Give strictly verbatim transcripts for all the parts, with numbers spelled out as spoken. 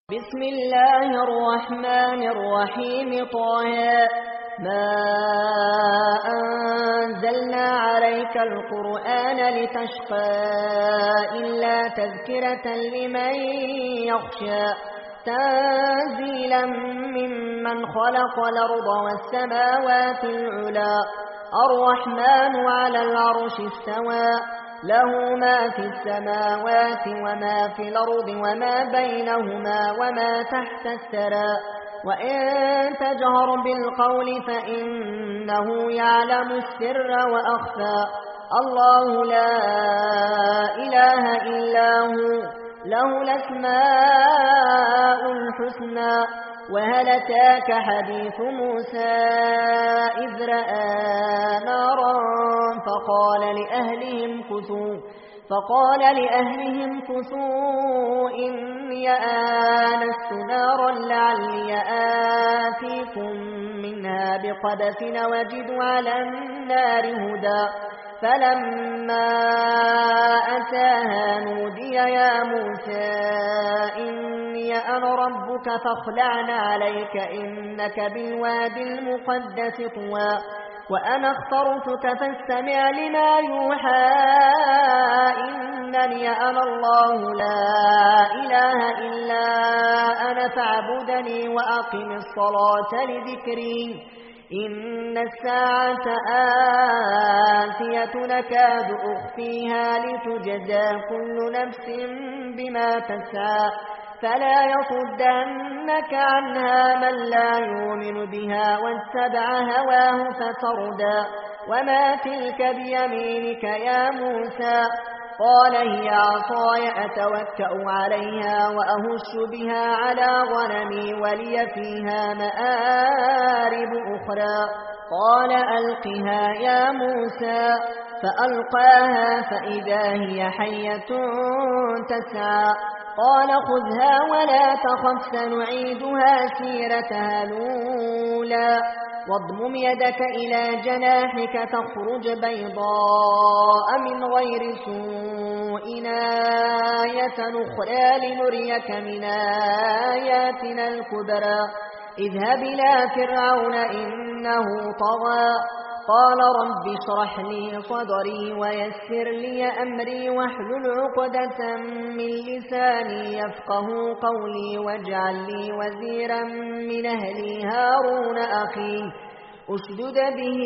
بسم الله الرحمن الرحيم طه ما أنزلنا عليك القرآن لتشقى إلا تذكرة لمن يخشى تنزيلا ممن خلق الأرض والسماوات العلى الرحمن على العرش استوى له ما في السماوات وما في الأرض وما بينهما وما تحت الثرى وإن تجهر بالقول فإنه يعلم السر وأخفى الله لا إله إلا هو له الأسماء الحسنى وهل أتاك حديث موسى إذ رأى نارا فقال لأهلهم كثوا فقال لأهلهم كثوا إني آنست نارا لعلي آتيكم منها بقبس وجد على النار هدى فلما أتاها نودي يا موسى إني أنا ربك فاخلعن عليك إنك بالواد المقدس طوى وأنا اخترتك فاستمع لما يوحى إنني أنا الله لا إله إلا أنا فاعبدني وأقم الصلاة لذكري إن الساعة آتية نكاد أخفيها لتجزى كل نفس بما تسعى فلا يصدنك عنها من لا يؤمن بها واتبع هواه فتردى وما تلك بيمينك يا موسى قال هي عصاي أتوكأ عليها وأهش بها على غنمي ولي فيها مآرب أخرى قال ألقها يا موسى فألقاها فإذا هي حية تسعى قال خذها ولا تخف سنعيدها سيرتها الأولى واضمم يدك إلى جناحك تخرج بيضاء من غير سوء آية أخرى لنريك من آياتنا الكبرى اذهب إلى فرعون إنه طغى قال رب اشرح لي صدري ويسر لي أمري واحلل عقدة من لساني يفقه قولي واجعل لي وزيرا من أهلي هارون أخي أشدد به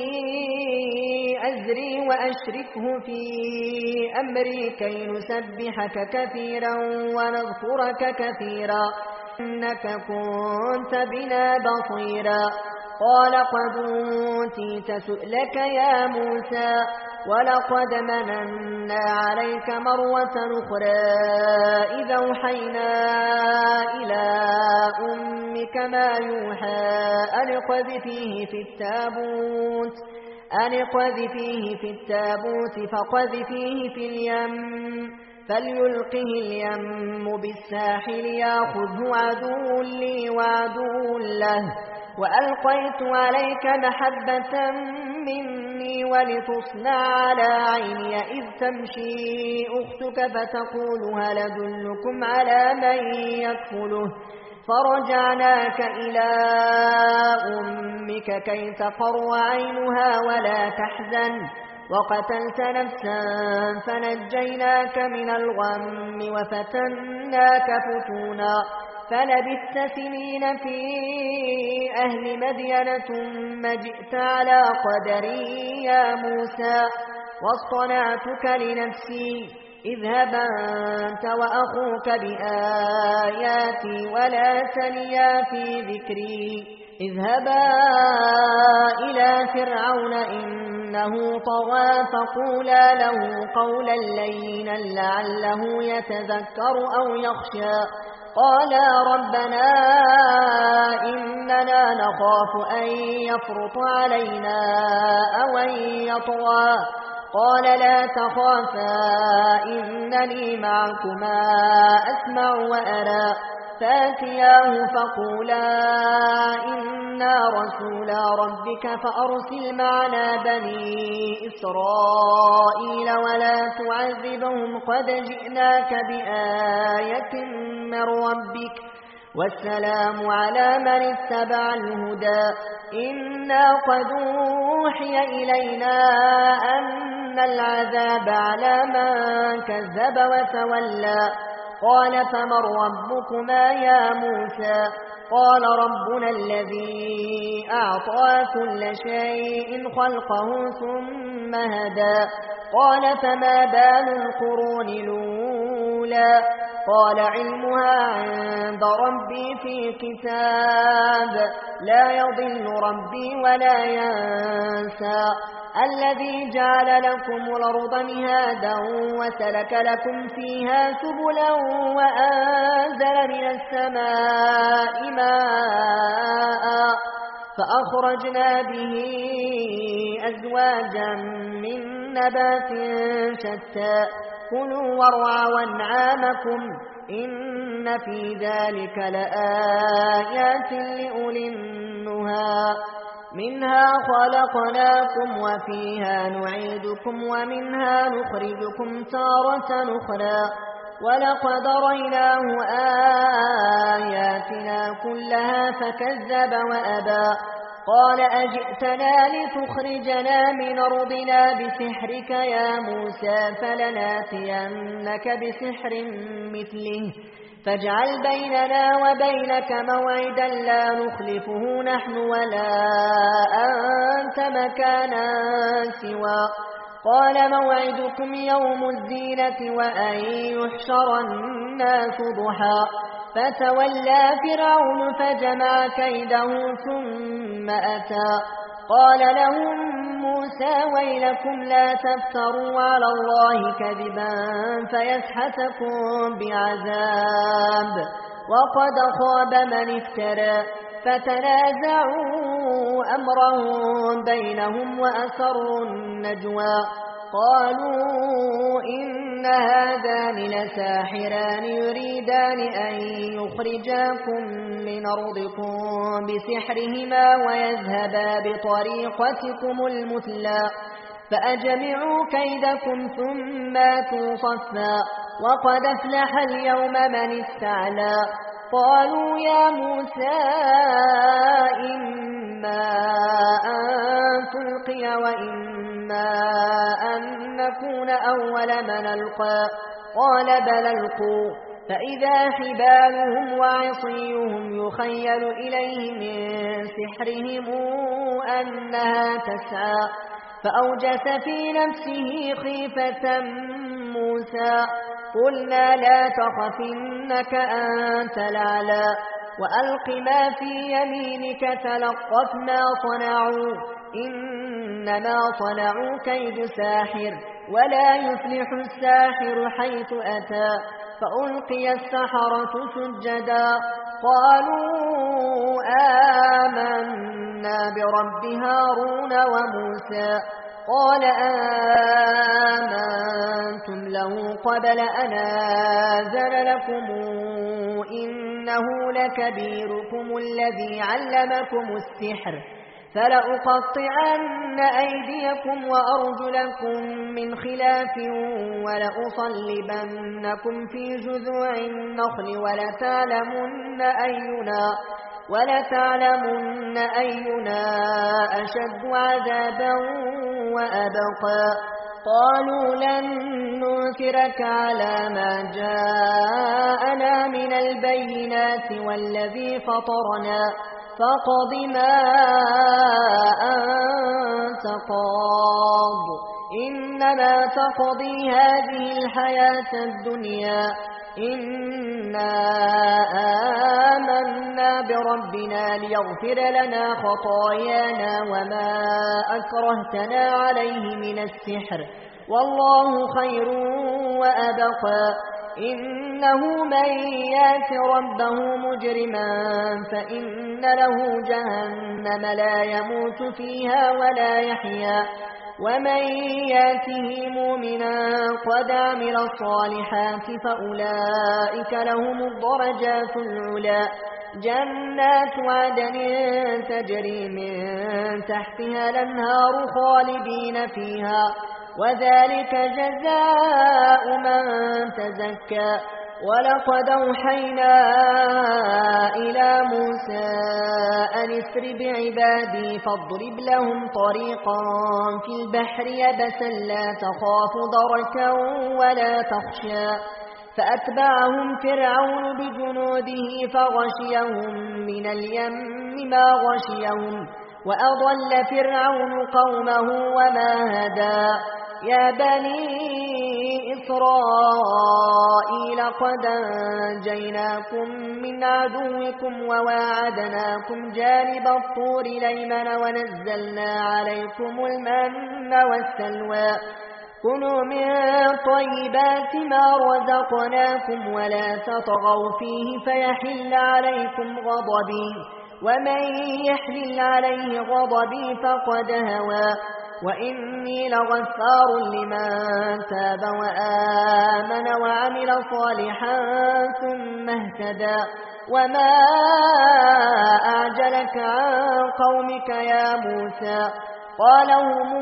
أزري وأشركه في أمري كي نسبحك كثيرا ونذكرك كثيرا إنك كنت بنا بصيرا قال قد أوتيت سؤلك يا موسى ولقد مننا عليك مرة أخرى إذا أوحينا إلى أمك ما يوحى أن اقذفيه في التابوت أن اقذفيه في التابوت فقذفيه في اليم فليلقه اليم بالساحل ياخذه عدو لي وعدو له وألقيت عليك محبة مني ولتصنع على عيني إذ تمشي أختك فتقول هل أدلكم على من يكفله فرجعناك إلى أمك كي تقر عينها ولا تحزن وقتلت نفسا فنجيناك من الغم وفتناك فتونا فلبثت سنين في أهل مدين ثم جئت على قدري يا موسى واصطنعتك لنفسي اذهب أنت وأخوك بآياتي ولا تنيا في ذكري اذهبا إلى فرعون إنه طغى فقولا له قولا لينا لعله يتذكر أو يخشى قالا ربنا إننا نخاف أن يفرط علينا أو أن يطغى قال لا تخافا إنني معكما أسمع وأرى فاتياه فقولا إنا رسولا ربك فأرسل معنا بني إسرائيل ولا تعذبهم قد جئناك بآية من ربك والسلام على من اتبع الهدى. إنا قد أوحي إلينا أن العذاب على من كذب وتولى. قال فمن ربكما يا موسى؟ قال ربنا الذي أعطى كل شيء خلقه ثم هدى. قال فما بال القرون الأولى؟ قال علمها عند ربي في كتاب لا يضل ربي ولا ينسى. الذي جعل لكم الأرض مهادا وسلك لكم فيها سبلا وأنزل من السماء ماء فأخرجنا به أزواجا من نبات شتى. كلوا وارعوا أنعامكم إن في ذلك لآيات لأولي النهى. منها خلقناكم وفيها نعيدكم ومنها نخرجكم تارة أخرى. ولقد رأيناه آياتنا كلها فكذب وأبى. قال أجئتنا لتخرجنا من أرضنا بسحرك يا موسى؟ فلناتينك بسحر مثله فاجعل بيننا وبينك موعدا لا نخلفه نحن ولا أنت مكانا سوى. قال موعدكم يوم الزينة وأن يحشر الناس ضحى. فتولى فرعون فجمع كيده ثم أتى. قال لهم موسى ويلكم لا تفتروا على الله كذبا فيسحتكم بعذاب وقد خاب من افترى. فتنازعوا أمرهم بينهم وأسروا النجوى. قالوا إن هذان لساحران يريدان أن يخرجاكم من أرضكم بسحرهما ويذهبا بطريقتكم المثلى. فأجمعوا كيدكم ثم أتوا صفا وقد أفلح اليوم من استعلى. قالوا يا موسى إما أن تلقي وإما أن نكون أول من ألقى. قال بل ألقوا. فإذا حبالهم وعصيهم يخيل إليه من سحرهم أنها تسعى. فأوجس في نفسه خيفة موسى. قلنا لا تخف إنك أنت الأعلى وألق ما في يمينك تلقف ما صنعوا إنما صنعوا كيد ساحر ولا يفلح الساحر حيث أتى. فألقي السحرة سجدا قالوا آمنا برب هارون وموسى. قال آمنتم له قبل أن آذن لكم إنه لكبيركم الذي علمكم السحر فلأقطعن أيديكم وأرجلكم من خلاف ولأصلبنكم في جذوع النخل ولتعلمن أينا ولتعلمن أينا أشد عذابا وأبقى. قالوا لن نؤثرك على ما جاءنا من البينات والذي فطرنا فاقض ما أنت قاض إنما تقضي هذه الحياة الدنيا إنا آمنا بربنا ليغفر لنا خطايانا وما أكرهتنا عليه من السحر والله خير وأبقى. إنه من يات ربه مجرما فإن له جهنم لا يموت فيها ولا يحيا ومن ياته مؤمنا قد عمل الصالحات فأولئك لهم الدرجات العلى جنات عدن تجري من تحتها الأنهار خالدين فيها وذلك جزاء من تزكى. ولقد أوحينا موسى أن اسر بعبادي فاضرب لهم طريقا في البحر يبسا لا تخاف دركا ولا تخشى فأتبعهم فرعون بجنوده فغشيهم من اليم ما غشيهم وأضل فرعون قومه وما هدى يا بني إسرائيل قد أنجيناكم من عدوكم وواعدناكم جانب الطور الأيمن ونزلنا عليكم المن والسلوى كلوا من طيبات ما رزقناكم ولا تطغوا فيه فيحل عليكم غضبي ومن يحلل عليه غضبي فقد هوى وإني لغفار لمن تاب وآمن وعمل صالحا ثم اهتدى وما أعجلك عن قومك يا موسى قال هم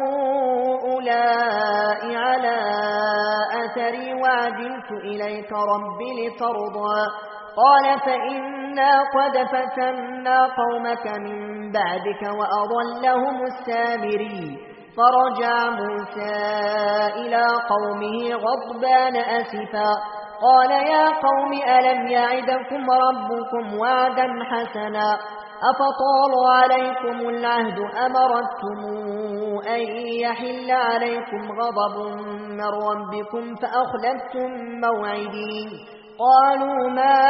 أولئك على أثري وعجلت إليك رب لترضى قال فإنا قد فتنا قومك من بعدك وأضلهم السامري فرجع موسى إلى قومه غضبان أسفا قال يا قوم ألم يعدكم ربكم وعدا حسنا أفطال عليكم العهد أمرتم أن يحل عليكم غضب من ربكم فأخلفتم موعدي قالوا ما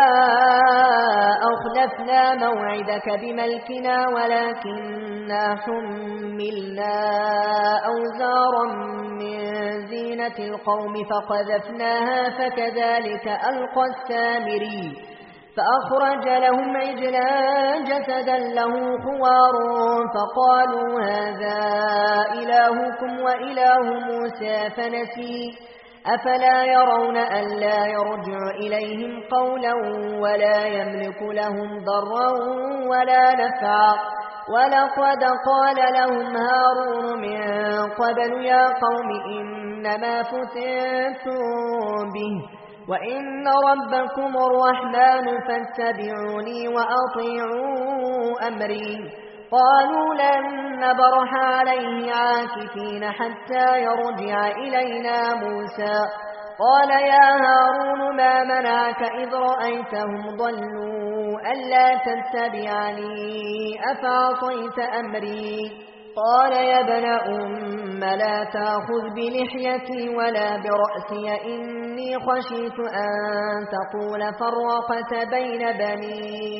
أخلفنا موعدك بملكنا ولكننا حملنا أوزارا من زينة القوم فقذفناها فكذلك ألقى السامري فأخرج لهم عجلا جسدا له خوار فقالوا هذا إلهكم وإله موسى فنسي أفلا يرون ألا يرجع إليهم قولا ولا يملك لهم ضرا ولا نفعا ولقد قال لهم هارون من قبل يا قوم إنما فتنتم به وإن ربكم الرحمن فاتبعوني وأطيعوا أمري قالوا لن نبرح عليه عاكفين حتى يرجع إلينا موسى قال يا هارون ما منعك إذ رأيتهم ضلوا ألا تتبعني أفعصيت أمري قال يا ابن أم لا تأخذ بلحيتي ولا برأسي إني خشيت أن تقول فرقت بين بني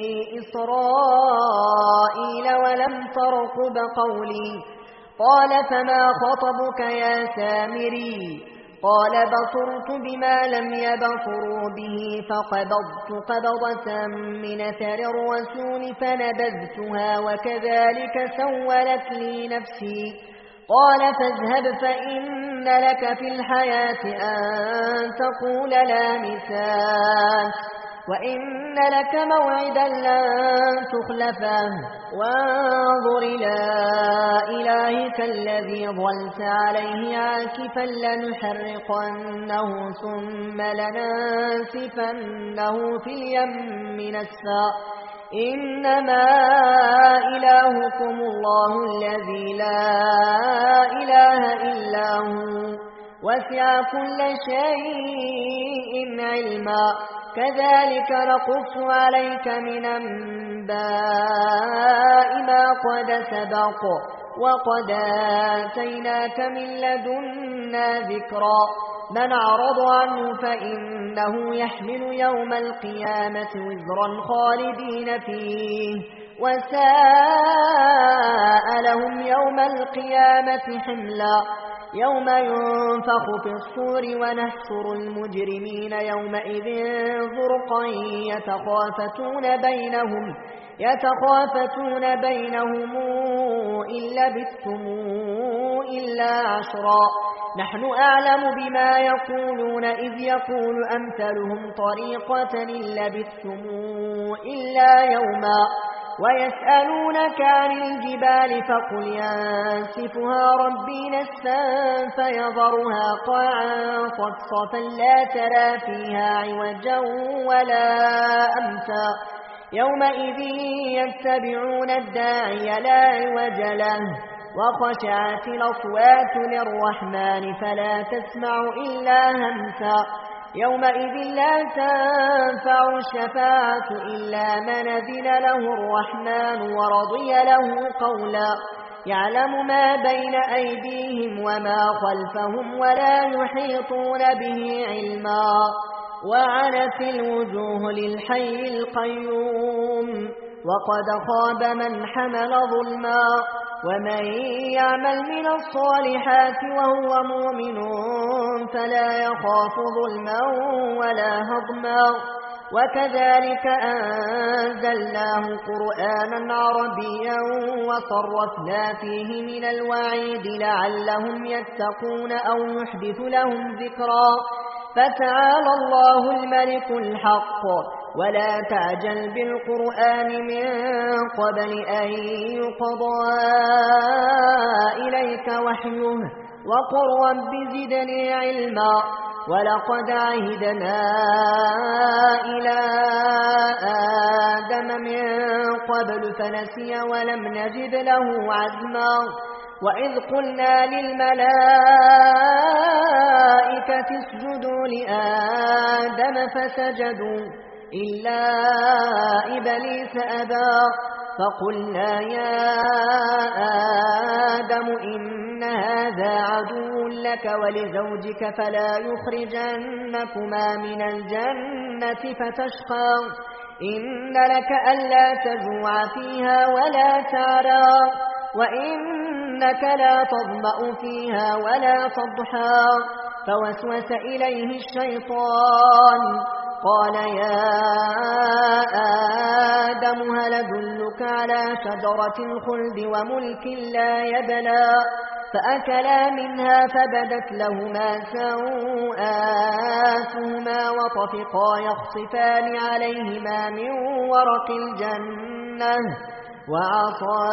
إسرائيل ولم ترقب قولي قال فما خطبك يا سامري قال بصرت بما لم يبصروا به فقبضت قبضة من أثر الرسول فنبذتها وكذلك سولت لي نفسي قال فاذهب فإن لك في الحياة أن تقول لا مساس وإن لك موعدا لن تخلفه وانظر إلى إلهك الذي ظلت عليه عاكفا لنحرقنه ثم لننسفنه في اليم نسفا إنما إلهكم الله الذي لا إله إلا هو وسع كل شيء علما كذلك نقص عليك من أنباء ما قد سبق وقد آتيناك من لدنا ذكرا من أعرض عنه فإنه يحمل يوم القيامة وزرا خالدين فيه وساء لهم يوم القيامة حملا يوم ينفخ في الصور ونحشر المجرمين يومئذ زرقا يتخافتون بينهم يتخافتون بينهم إن لبثتم إلا عشرا نحن أعلم بما يقولون إذ يقول أمثلهم طريقة إن لبثتم إلا يوما ويسألونك عن الجبال فقل ينسفها ربي نسفا فيذرها قاعا صفصفا لا ترى فيها عوجا ولا أمتا يومئذ يتبعون الداعي لا عوج له وخشعت الأصوات للرحمن فلا تسمع إلا همسا يومئذ لا تنفع الشفاعة إلا من أذن له الرحمن ورضي له قولا يعلم ما بين أيديهم وما خلفهم ولا يحيطون به علما وعنت الوجوه للحي القيوم وقد خاب من حمل ظلما ومن يعمل من الصالحات وهو مؤمن فلا يخاف ظلما ولا هضما وكذلك أنزلناه قرآنا عربيا وصرفنا فيه من الوعيد لعلهم يتقون أو يحدث لهم ذكرا فتعالى الله الملك الحق ولا تعجل بالقرآن من قبل أن يقضى إليك وحيه وقل رب زدني علما ولقد عهدنا إلى آدم من قبل فنسي ولم نجد له عزما وإذ قلنا للملائكة اسجدوا لآدم فسجدوا إلا إبليس أبى فقلنا يا آدم إن هذا عدو لك ولزوجك فلا يخرجنكما من الجنة فتشقى إن لك ألا تجوع فيها ولا تعرى وإنك لا تظمأ فيها ولا تضحى فوسوس إليه الشيطان قال يا آدم هل أدلك على شجرة الخلد وملك لا يبلى فأكلا منها فبدت لهما سوآتهما وطفقا يخصفان عليهما من ورق الجنة وعصى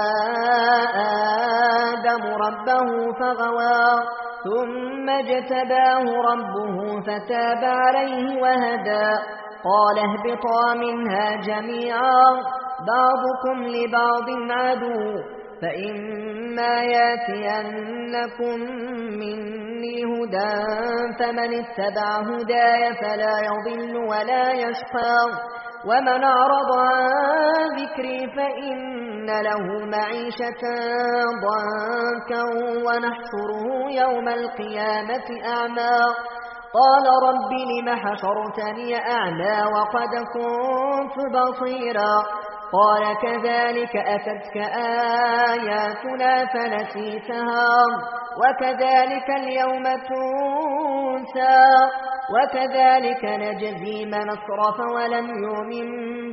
آدم ربه فغوى ثم اجتباه ربه فتاب عليه وهدى قال اهبطا منها جميعا بعضكم لبعض عدو فإما ياتينكم مني هدى فمن اتبع هداي فلا يضل ولا يشقى ومن أعرض عن ذكري فإن له معيشة ضنكا ونحشره يوم القيامة أعمى قال رب لم حشرتني أعمى وقد كنت بصيرا قال كذلك أتتك آياتنا فنسيتها وكذلك اليوم تنسى وكذلك نجزي من أسرف ولم يؤمن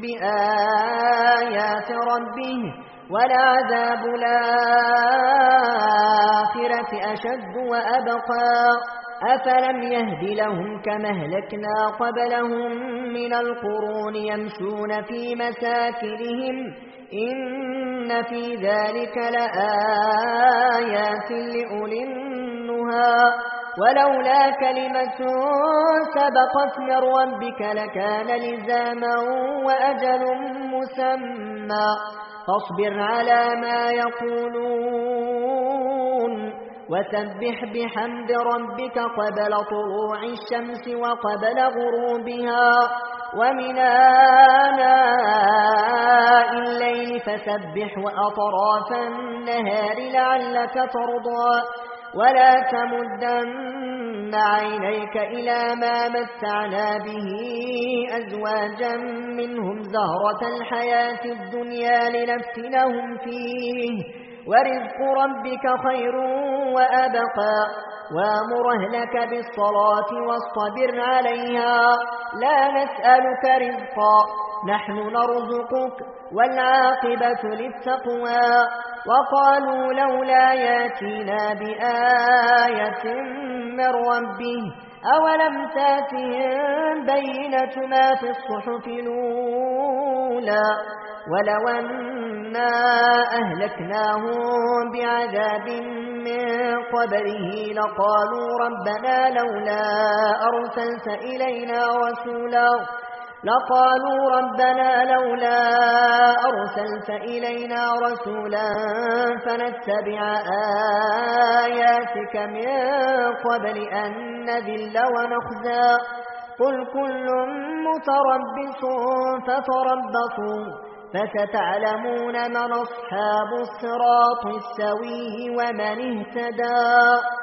بآيات ربه ولعذاب الآخرة أشد وأبقى أفلم يهد لهم كما أهلكنا قبلهم من القرون يمشون في مساكنهم إن في ذلك لآيات لأولي النهى ولولا كلمة سبقت من ربك لكان لزاما وأجل مسمى فاصبر على ما يقولون وسبح بحمد ربك قبل طلوع الشمس وقبل غروبها ومن آناء الليل فسبح وأطراف النهار لعلك ترضى ولا تمدن عينيك إلى ما متعنا به أزواجا منهم زهرة الحياة الدنيا لنفتنهم فيه ورزق ربك خير وأبقى وامر أهلك بالصلاة واصطبر عليها لا نسألك رزقا نحن نرزقك والعاقبة للتقوى وقالوا لولا ياتينا بآية من ربه أولم تاتهم بينة ما في الصحف الأولى ولو أنا أهلكناهم بعذاب من قبله لقالوا ربنا لولا أرسلت إلينا رسولا لقالوا ربنا لولا أرسلت إلينا رسولا فنتبع آياتك من قبل أن نذل ونخزى قل كل متربص فتربصوا فستعلمون من أصحاب الصراط السوي ومن اهتدى.